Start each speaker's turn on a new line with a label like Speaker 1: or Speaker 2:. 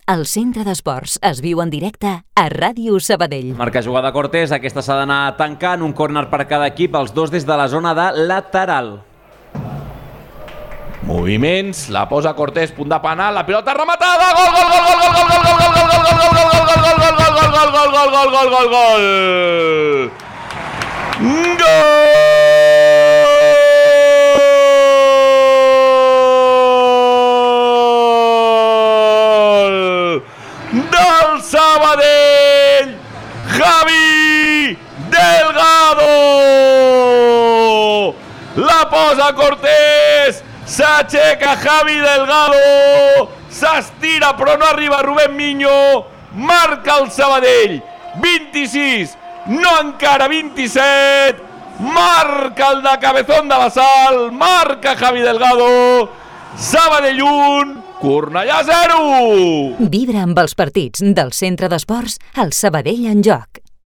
Speaker 1: El centre d'esports es viu en directe a Ràdio Sabadell.
Speaker 2: Marca jugada Cortés, aquesta s'ha d'anar tancant, un córner per cada equip, els dos des de la zona de lateral.
Speaker 3: Moviments, la posa Cortés, punt de penal, la pilota rematada, gol, gol, gol, gol, gol, gol, gol, gol, gol, gol, gol, gol, gol, del Sabadell, Javi Delgado, la posa Cortés, s'aixeca Javi Delgado, s'estira però no arriba Rubén Miño, marca el Sabadell, 26, no encara 27, marca el de Cabezón de la Sal, marca Javi Delgado, Sabadell 1, Cornellà 0!
Speaker 1: Vibra amb els partits del centre d'esports al Sabadell en joc.